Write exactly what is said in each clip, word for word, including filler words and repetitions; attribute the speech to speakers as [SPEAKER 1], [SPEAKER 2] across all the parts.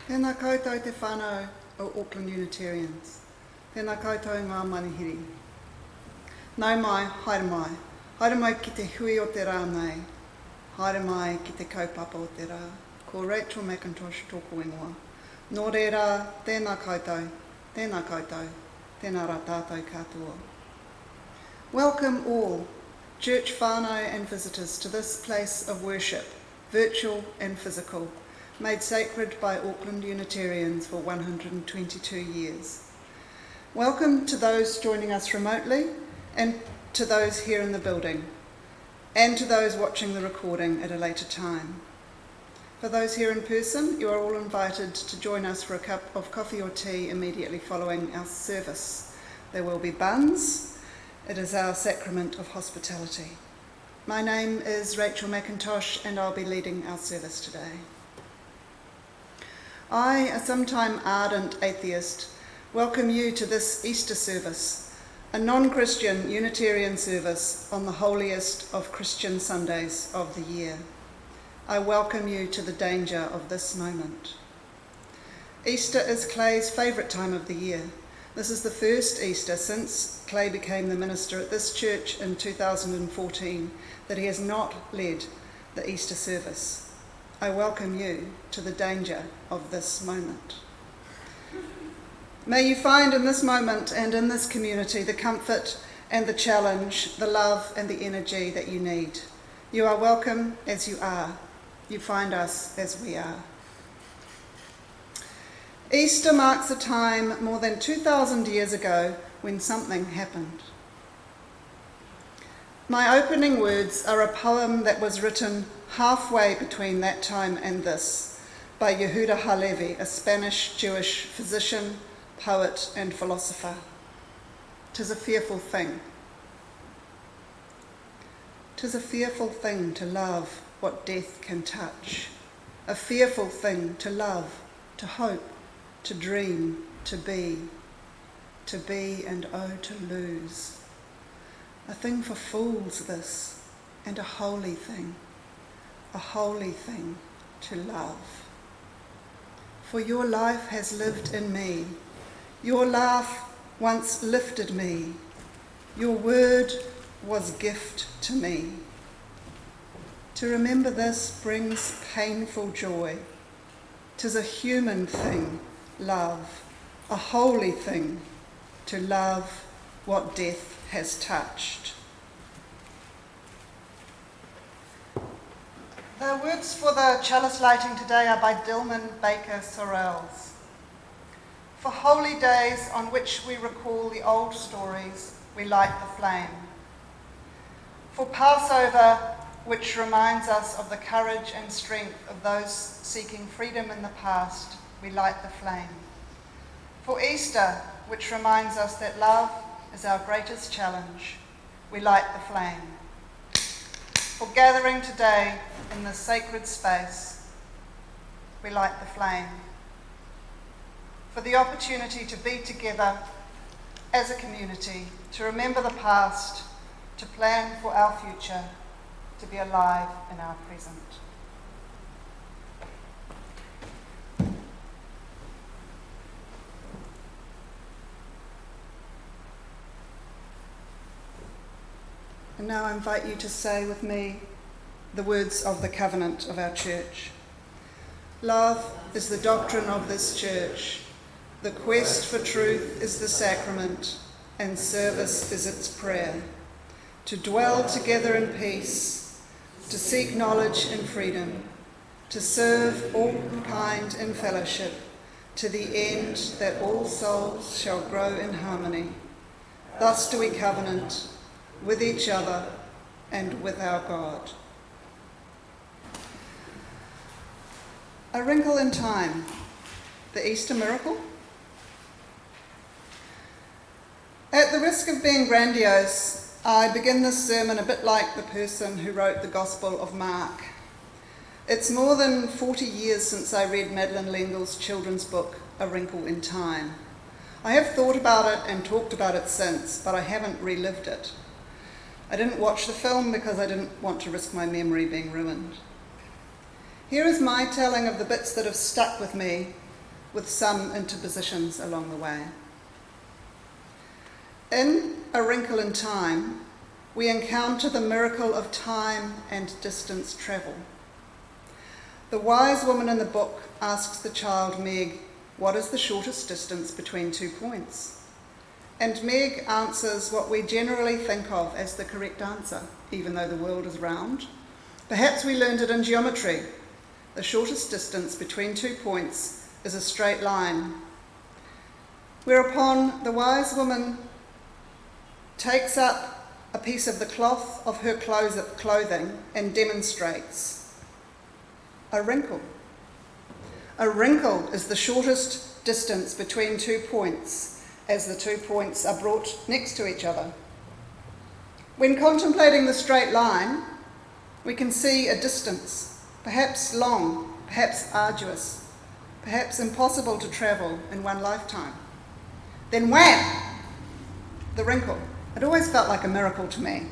[SPEAKER 1] Tēnā koutou te whānau o Auckland Unitarians. Tēnā koutou ngā manihiri. Nau mai, haere mai. Haere mai ki te hui o te rā nei. Haere mai ki te kaupapa o te rā. Ko Rachel McIntosh tōku ingoa. Nō reira, tēnā koutou, tēnā koutou, tēnā rā tātou katoa. Welcome all, church whānau and visitors, to this place of worship, virtual and physical, made sacred by Auckland Unitarians for one hundred twenty-two years. Welcome to those joining us remotely and to those here in the building, and to those watching the recording at a later time. For those here in person, you are all invited to join us for a cup of coffee or tea immediately following our service. There will be buns. It is our sacrament of hospitality. My name is Rachel McIntosh and I'll be leading our service today. I, a sometime ardent atheist, welcome you to this Easter service, a non-Christian Unitarian service on the holiest of Christian Sundays of the year. I welcome you to the danger of this moment. Easter is Clay's favourite time of the year. This is the first Easter since Clay became the minister at this church in two thousand fourteen that he has not led the Easter service. I welcome you to the danger of this moment. May you find in this moment and in this community the comfort and the challenge, the love and the energy that you need. You are welcome as you are. You find us as we are. Easter marks a time more than two thousand years ago when something happened. My opening words are a poem that was written halfway between that time and this by Yehuda Halevi, a Spanish Jewish physician, poet and philosopher. 'Tis a fearful thing. 'Tis a fearful thing to love what death can touch. A fearful thing to love, to hope, to dream, to be. To be and oh to lose. A thing for fools this, and a holy thing. A holy thing to love. For your life has lived in me. Your laugh once lifted me. Your word was gift to me. To remember this brings painful joy. 'Tis a human thing, love, a holy thing, to love what death has touched. The words for the chalice lighting today are by Dilman Baker Sorrells. For holy days on which we recall the old stories, we light the flame. For Passover, which reminds us of the courage and strength of those seeking freedom in the past, we light the flame. For Easter, which reminds us that love is our greatest challenge, we light the flame. For gathering today in this sacred space, we light the flame. For the opportunity to be together as a community, to remember the past, to plan for our future, to be alive in our present. And now I invite you to say with me the words of the covenant of our church. Love is the doctrine of this church. The quest for truth is the sacrament, and service is its prayer. To dwell together in peace, to seek knowledge in freedom, to serve all kind in fellowship, to the end that all souls shall grow in harmony. Thus do we covenant with each other and with our God. A wrinkle in time, the Easter miracle. At the risk of being grandiose, I begin this sermon a bit like the person who wrote the Gospel of Mark. It's more than forty years since I read Madeleine L'Engle's children's book, A Wrinkle in Time. I have thought about it and talked about it since, but I haven't relived it. I didn't watch the film because I didn't want to risk my memory being ruined. Here is my telling of the bits that have stuck with me with some interpositions along the way. In A Wrinkle in Time, we encounter the miracle of time and distance travel. The wise woman in the book asks the child Meg, "What is the shortest distance between two points?" And Meg answers what we generally think of as the correct answer, even though the world is round. Perhaps we learned it in geometry. The shortest distance between two points is a straight line. Whereupon the wise woman takes up a piece of the cloth of her clothing and demonstrates a wrinkle. A wrinkle is the shortest distance between two points, as the two points are brought next to each other. When contemplating the straight line, we can see a distance, perhaps long, perhaps arduous, perhaps impossible to travel in one lifetime. Then wham! The wrinkle. It always felt like a miracle to me.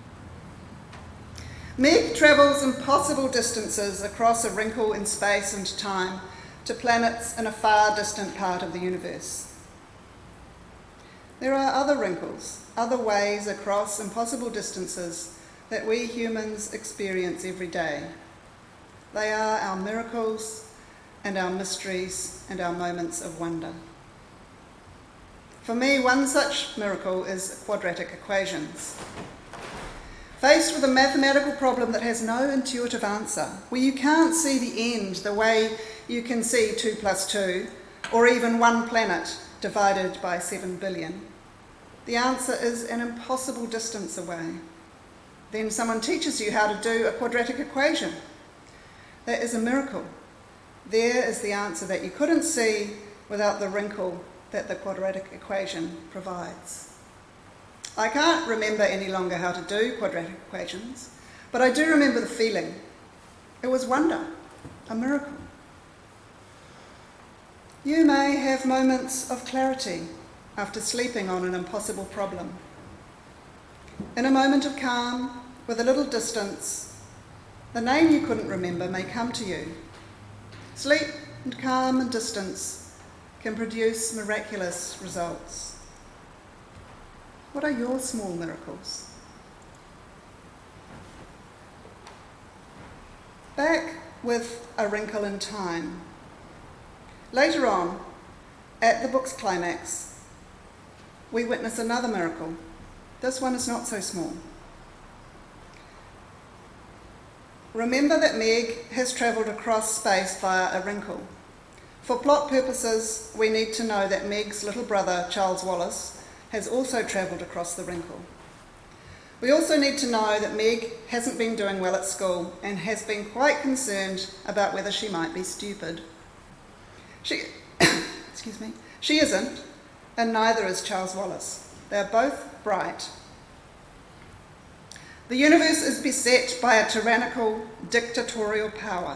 [SPEAKER 1] Meg travels impossible distances across a wrinkle in space and time to planets in a far distant part of the universe. There are other wrinkles, other ways across impossible distances that we humans experience every day. They are our miracles and our mysteries and our moments of wonder. For me, one such miracle is quadratic equations. Faced with a mathematical problem that has no intuitive answer, where you can't see the end the way you can see two plus two, or even one planet divided by seven billion, the answer is an impossible distance away. Then someone teaches you how to do a quadratic equation. That is a miracle. There is the answer that you couldn't see without the wrinkle that the quadratic equation provides. I can't remember any longer how to do quadratic equations, but I do remember the feeling. It was wonder, a miracle. You may have moments of clarity after sleeping on an impossible problem. In a moment of calm, with a little distance, the name you couldn't remember may come to you. Sleep and calm and distance can produce miraculous results. What are your small miracles? Back with A Wrinkle in Time. Later on, at the book's climax, we witness another miracle. This one is not so small. Remember that Meg has travelled across space via a wrinkle. For plot purposes, we need to know that Meg's little brother, Charles Wallace, has also travelled across the wrinkle. We also need to know that Meg hasn't been doing well at school and has been quite concerned about whether she might be stupid. She, excuse me, she isn't, and neither is Charles Wallace. They're both bright. The universe is beset by a tyrannical, dictatorial power.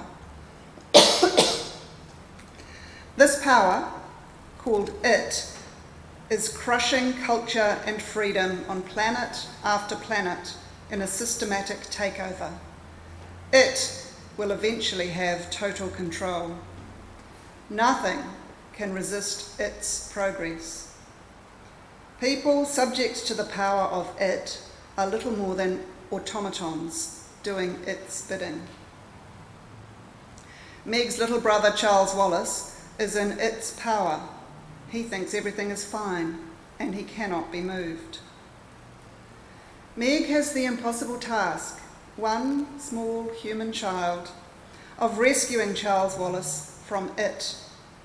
[SPEAKER 1] This power, called It, is crushing culture and freedom on planet after planet in a systematic takeover. It will eventually have total control. Nothing can resist its progress. People subject to the power of It are little more than automatons doing its bidding. Meg's little brother, Charles Wallace, is in its power. He thinks everything is fine and he cannot be moved. Meg has the impossible task, one small human child, of rescuing Charles Wallace from It.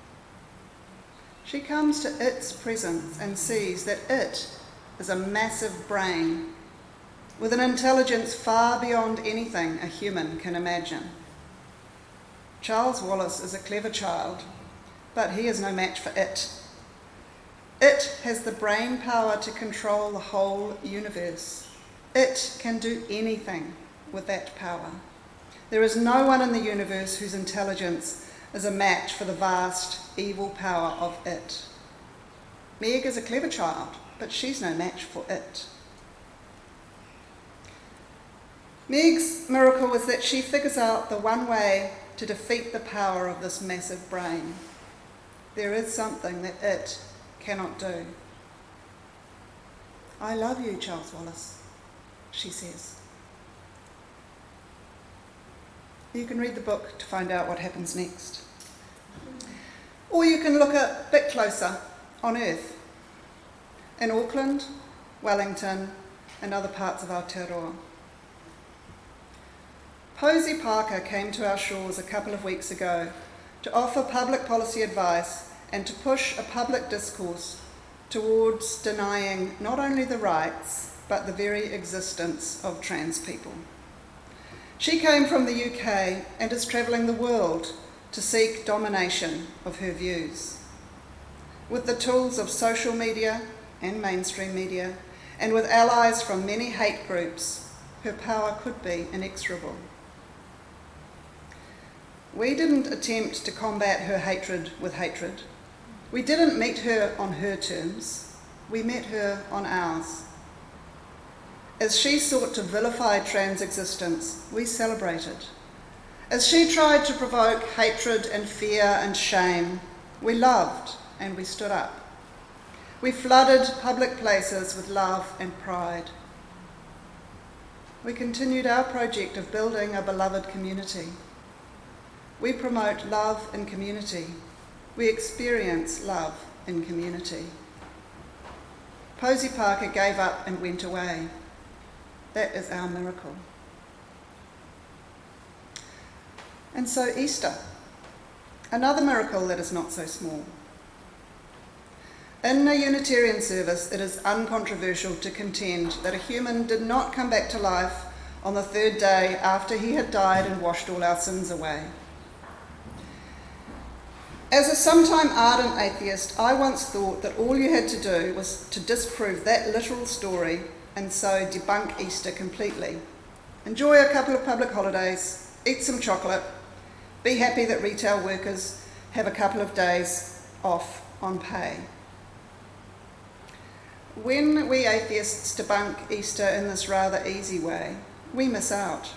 [SPEAKER 1] She comes to It's presence and sees that It is a massive brain with an intelligence far beyond anything a human can imagine. Charles Wallace is a clever child, but he is no match for It. It has the brain power to control the whole universe. It can do anything with that power. There is no one in the universe whose intelligence is a match for the vast, evil power of It. Meg is a clever child, but she's no match for It. Meg's miracle is that she figures out the one way to defeat the power of this massive brain. there is something that it cannot do. I love you, Charles Wallace, she says. You can read the book to find out what happens next. Or you can look a bit closer on Earth, in Auckland, Wellington, and other parts of Aotearoa. Posey Parker came to our shores a couple of weeks ago to offer public policy advice and to push a public discourse towards denying not only the rights, but the very existence of trans people. She came from the U K and is travelling the world to seek domination of her views. With the tools of social media and mainstream media, and with allies from many hate groups, her power could be inexorable. We didn't attempt to combat her hatred with hatred. We didn't meet her on her terms. We met her on ours. As she sought to vilify trans existence, we celebrated. As she tried to provoke hatred and fear and shame, we loved and we stood up. We flooded public places with love and pride. We continued our project of building a beloved community. We promote love in community. We experience love in community. Posey Parker gave up and went away. That is our miracle. And so Easter, another miracle that is not so small. In a Unitarian service, it is uncontroversial to contend that a human did not come back to life on the third day after he had died and washed all our sins away. As a sometime ardent atheist, I once thought that all you had to do was to disprove that literal story and so debunk Easter completely. Enjoy a couple of public holidays, eat some chocolate, be happy that retail workers have a couple of days off on pay. When we atheists debunk Easter in this rather easy way, we miss out.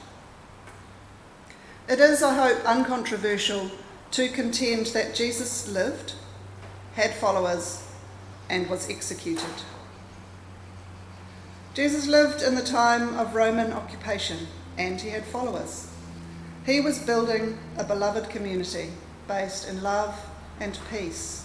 [SPEAKER 1] It is, I hope, uncontroversial to contend that Jesus lived, had followers, and was executed. Jesus lived in the time of Roman occupation, and he had followers. He was building a beloved community based in love and peace.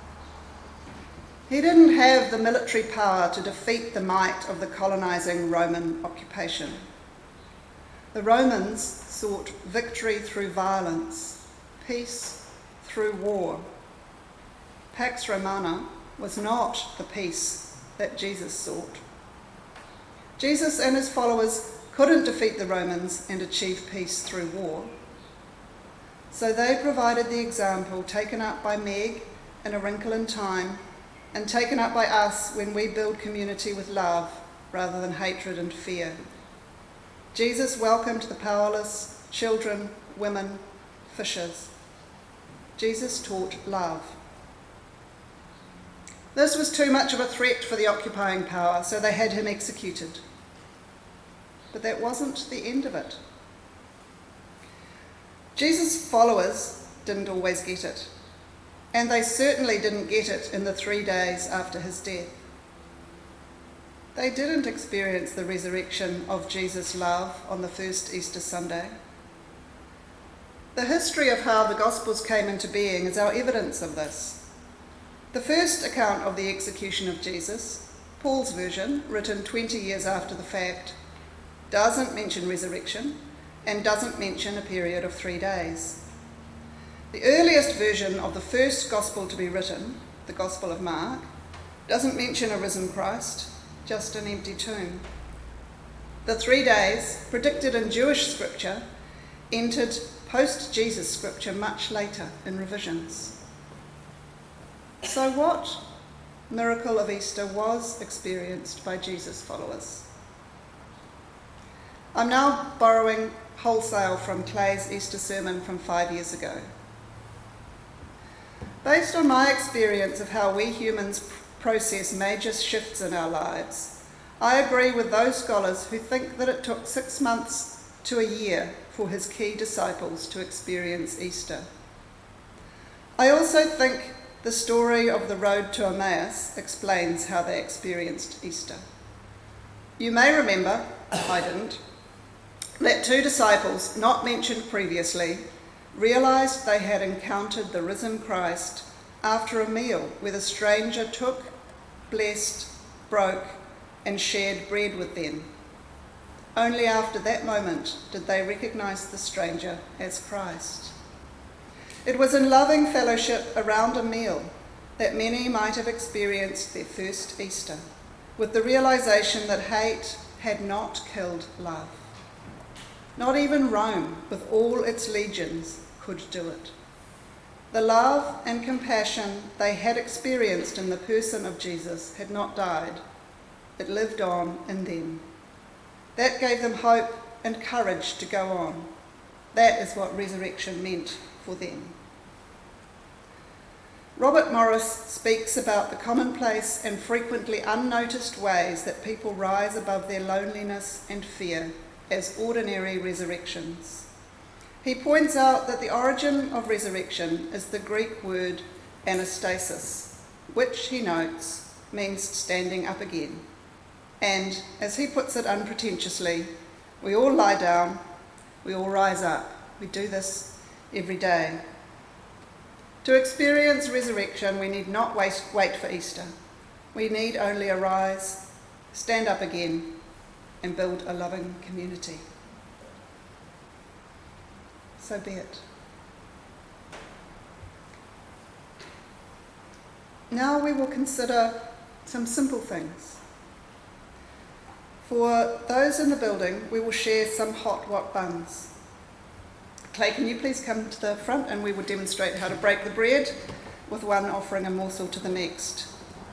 [SPEAKER 1] He didn't have the military power to defeat the might of the colonizing Roman occupation. The Romans sought victory through violence, peace through war. Pax Romana was not the peace that Jesus sought. Jesus and his followers couldn't defeat the Romans and achieve peace through war. So they provided the example taken up by Meg in A Wrinkle in Time and taken up by us when we build community with love rather than hatred and fear. Jesus welcomed the powerless, children, women, fishers. Jesus taught love. This was too much of a threat for the occupying power, so they had him executed. But that wasn't the end of it. Jesus' followers didn't always get it, and they certainly didn't get it in the three days after his death. They didn't experience the resurrection of Jesus' love on the first Easter Sunday. The history of how the Gospels came into being is our evidence of this. The first account of the execution of Jesus, Paul's version, written twenty years after the fact, doesn't mention resurrection and doesn't mention a period of three days. The earliest version of the first Gospel to be written, the Gospel of Mark, doesn't mention a risen Christ, just an empty tomb. The three days, predicted in Jewish scripture, entered post-Jesus scripture much later in revisions. So what miracle of Easter was experienced by Jesus' followers? I'm now borrowing wholesale from Clay's Easter sermon from five years ago. Based on my experience of how we humans process major shifts in our lives, I agree with those scholars who think that it took six months to a year for his key disciples to experience Easter. I also think the story of the road to Emmaus explains how they experienced Easter. You may remember, I didn't, that two disciples, not mentioned previously, realised they had encountered the risen Christ after a meal where the stranger took, blessed, broke, and shared bread with them. Only after that moment did they recognise the stranger as Christ. It was in loving fellowship around a meal that many might have experienced their first Easter, with the realisation that hate had not killed love. Not even Rome, with all its legions, could do it. The love and compassion they had experienced in the person of Jesus had not died. It lived on in them. That gave them hope and courage to go on. That is what resurrection meant for them. Robert Morris speaks about the commonplace and frequently unnoticed ways that people rise above their loneliness and fear as ordinary resurrections. He points out that the origin of resurrection is the Greek word anastasis, which, he notes, means standing up again. And, as he puts it unpretentiously, we all lie down, we all rise up. We do this every day. To experience resurrection, we need not wait, wait for Easter. We need only arise, stand up again, and build a loving community. So be it. Now we will consider some simple things. For those in the building, we will share some hot wok buns. Clay, can you please come to the front and we will demonstrate how to break the bread, with one offering a morsel to the next.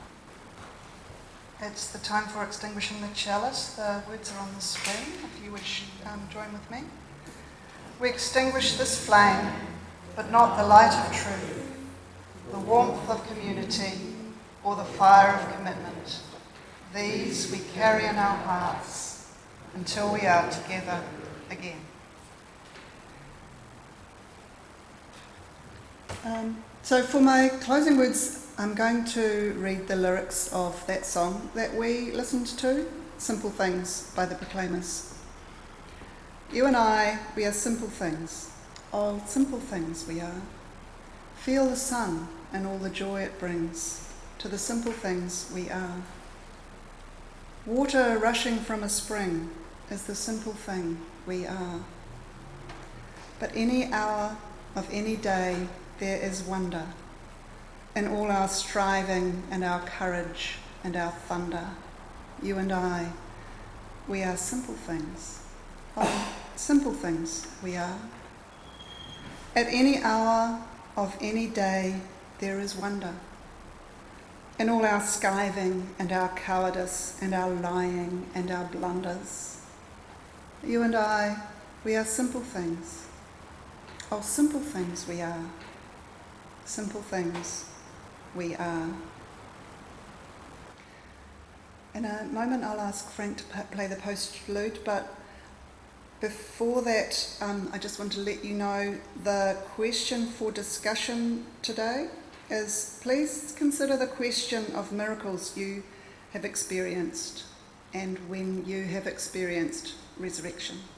[SPEAKER 1] It's the time for extinguishing the chalice. The words are on the screen, if you would um, join with me. We extinguish this flame, but not the light of truth, the warmth of community, or the fire of commitment. These we carry in our hearts until we are together again. Um, so for my closing words, I'm going to read the lyrics of that song that we listened to, Simple Things by the Proclaimers. You and I, we are simple things. Oh, simple things we are. Feel the sun and all the joy it brings. To the simple things we are. Water rushing from a spring is the simple thing we are. But any hour of any day there is wonder in all our striving and our courage and our thunder. You and I, we are simple things. Oh, simple things we are. At any hour of any day there is wonder in all our skiving and our cowardice and our lying and our blunders. You and I, we are simple things. Oh, simple things we are. Simple things we are. In a moment I'll ask Frank to play the postlude, but before that um, I just want to let you know the question for discussion today is, please consider the question of miracles you have experienced and when you have experienced resurrection.